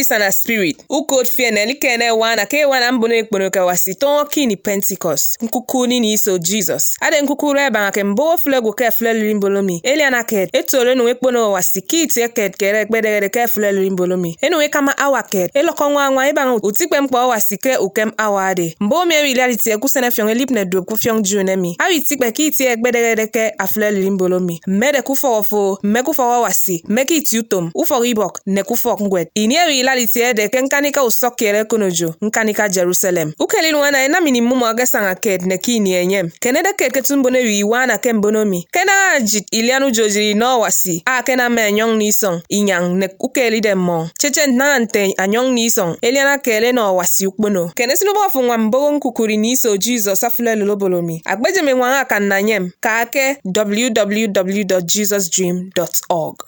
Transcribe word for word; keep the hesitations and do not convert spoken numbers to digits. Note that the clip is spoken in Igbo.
isa na spirit. Ukod fie na likene wana ke wana mbone ekpono ka wasi ton kini Pentecost. Nkukuni ni iso Jesus. Ade nkukuru eba ngake mbo flego ke flelu limbolomi. Eliana ket etole no ekpono wasi kiti eket kere ekbedere ke flelu limbolomi. Enu ekama awaket. Eloko nwa nwa eba utikpe mkpo wasi ke ukem awade. Mbo me reality ekusene fiong elipne do ku fiong junemi. Awi tikpe kiti ekbedere ke aflelu limbolomi. Mede kufofo, mekufo wasi, meki tutom, ufo ribok, nekufo ngwet. Inie reality ede ke nkanika usokere konojo, nkanika Jerusalem. Ukelinu wana ena minimum agesanga ket neki ni enyem. Kenede ket ketumbone wi wana kembonomi. Kena ajit ilianu jojiri no wasi. A kena me nyong nisong, inyang nek ukeli demo. Chechen nante anyong nisong, eliana kele no wasi ukbono. Kene sinubofu ngwambogo nkukuri niso Jesus afule lulobolomi. Agbeje me wanga kan nanyem, kaake w w w dot jesus dream dot org.